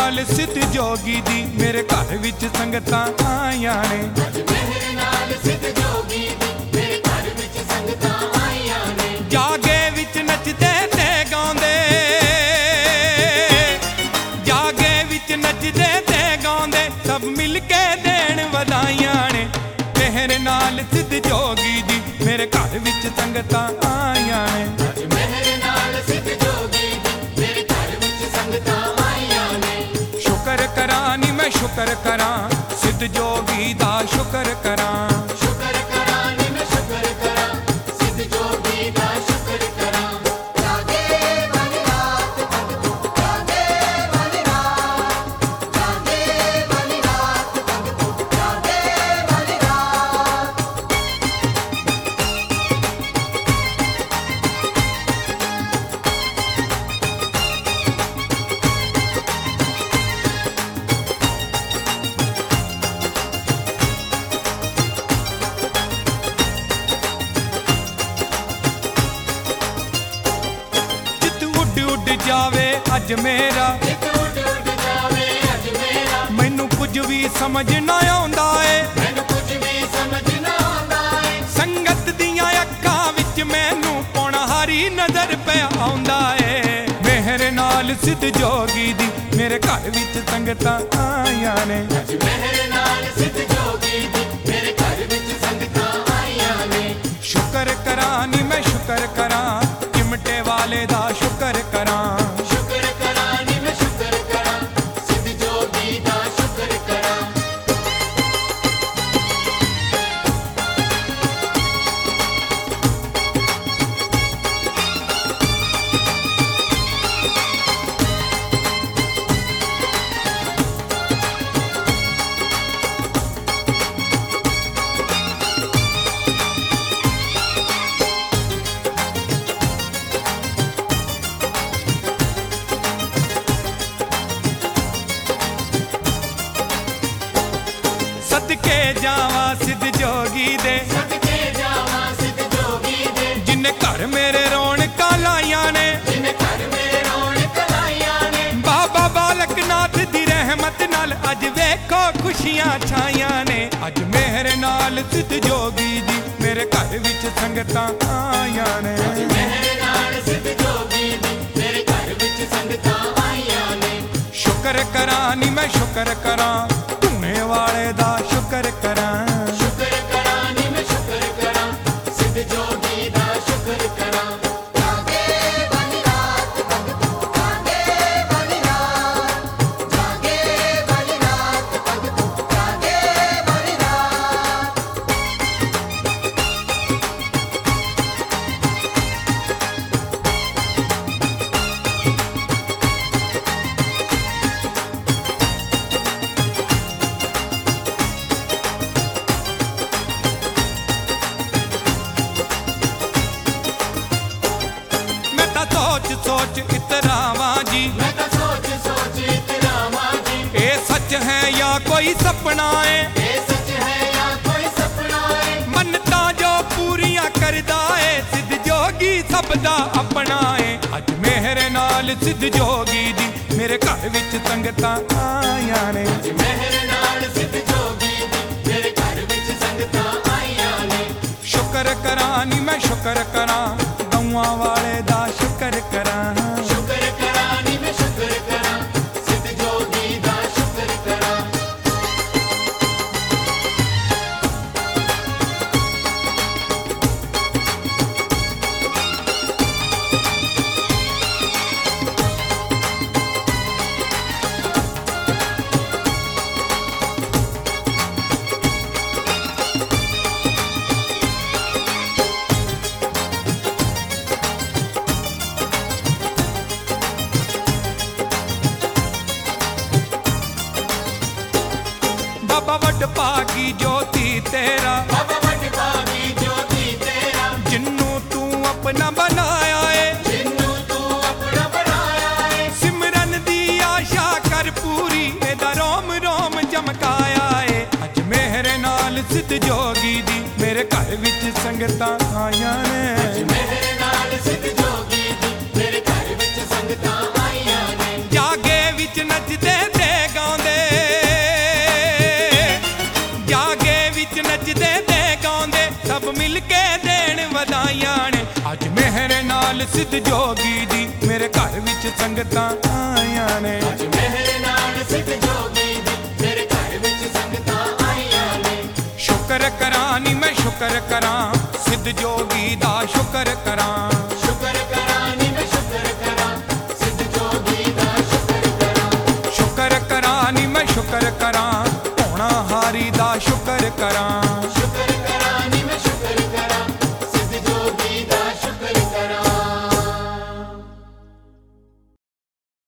नाल सिद्ध जोगी दी मेरे घर विच संगतां आईयां ने। अज मेहर नाल सिद्ध जोगी दी मेरे घर विच संगतां आईयां ने। जागे विच नचदे ते गाउंदे, जागे विच नचदे ते गाउंदे सब मिल के देण वधाइयां ने। मेहर नाल सिद्ध जोगी दी मेरे घर विच संगतां आईयां ने। अज मेहर नाल सिद्ध जोगी दी मेरे घर विच संगतां आईयां ने। शुक्र करां नी मैं शुक्र करां सिद्ध जोगी दा शुक्र करां। शुक्र करां नी मैं शुक्र करां सिद्ध जोगी दा शुक्र करां। जागे वाली रात भगतू जागे वाली रात, जागे वाली रात भगतू जागे वाली रात। उड जावे अज मेरा उड उड जावे अज मेरा, मैनू कुछ भी समझ ना आउंदा ए। मैनू कुछ भी समझ ना आउंदा ए। संगत दियां अक्खां विच मैनू पौणाहारी नजर पे आउंदा ए। मेहर नाल सिद्ध जोगी दी मेरे घर विच संगतां आईयां ने। अज मेहर नाल सिद्ध जोगी दी मेरे घर विच संगतां आईयां ने। शुक्र करां नी मैं शुक्र करां चिमटे वाले दा शुक्र करां। शुक्र करां नी मैं शुक्र करां सिद्ध जोगी दा शुक्र करां। सदके जावा सिद्ध जोगी दे, सदके जावां सिद्ध जोगी दे। जिन्ने घर मेरे रौनकां लाइयां ने। जिन्ने घर मेरे रौनक लाइयां ने। बाबा बालक नाथ दी रहमत नाल अज वेखो खुशियां छाइयां ने। अज मेहर नाल सिद्ध जोगी दी मेरे घर विच संगतां आईयां ने। अज मेहर नाल सिद्ध जोगी दी मेरे घर विच संगतां आईयां ने। शुक्र करां नी मैं शुक्र करां धूने वाले दा शुक्र करां। शुक्र करां नी मैं शुक्र करां सिद्ध जोगी दा शुक्र करां। जागे वाली रात भगतू जागे वाली रात, जागे वाली रात भगतू जागे वाली रात। मैं तां सोच सोच इतरावां जी, मैं तां सोच सोच इतरावां जी। ए सच है या कोई सपना है। ये सच है या कोई सपना है। मन्नतां जो पूरियां करदा है सिद्ध जोगी सब दा अपना है। अज मेहर नाल सिद्ध जोगी दी मेरे घर विच संगतां आईयां ने। अज मेहर नाल सिद्ध जोगी दी मेरे घर विच संगतां आईयां ने। शुक्र करां नी मैं शुक्र करां गौआं वाले दा शुक्र करां। शुक्र करां नी मैं शुक्र करां सिद्ध जोगी दा शुक्र करां। बाबा वड भागी ज्योति तेरा, बाबा वड भागी ज्योति तेरा। जिन्नू तू अपना बनाया है। जिन्नू तू अपना बनाया है। सिमरन दी आशा कर पूरी एदा रोम रोम चमकाया है। अज मेहर नाल सिद्ध जोगी दी मेरे घर विच संगतां आईयां ने। अज मेहर नाल सिद्ध जोगी दी मेरे घर विच संगतां आईयां ने। जागे विच नचदे ते ਕੇ ਦੇਣ ਵਧਾਈਆਂ ਨੇ। ਅੱਜ ਮਿਹਰ ਨਾਲ ਸਿੱਧ ਜੋਗੀ ਦੀ ਮੇਰੇ ਘਰ ਵਿੱਚ ਸੰਗਤਾਂ ਆਈਆਂ ਨੇ। ਅੱਜ ਮਿਹਰ ਨਾਲ ਸਿੱਧ ਜੋਗੀ ਦੀ ਮੇਰੇ ਘਰ ਵਿੱਚ ਸੰਗਤਾਂ ਆਈਆਂ ਨੇ। ਸ਼ੁਕਰ ਕਰਾਂ ਨੀ ਮੈਂ ਸ਼ੁਕਰ ਕਰਾਂ ਸਿੱਧ ਜੋਗੀ ਦਾ ਸ਼ੁਕਰ ਕਰਾਂ। ਸ਼ੁਕਰ ਕਰਾਂ ਨੀ ਮੈਂ ਸ਼ੁਕਰ ਕਰਾਂ ਸਿੱਧ ਜੋਗੀ ਦਾ ਸ਼ੁਕਰ ਕਰਾਂ। ਸ਼ੁਕਰ ਕਰਾਂ ਨੀ ਮੈਂ ਸ਼ੁਕਰ ਕਰਾਂ ਹੋਣਾ ਹਾਰੀ ਦਾ ਸ਼ੁਕਰ ਕਰਾਂ। ਸ਼ੁਕਰ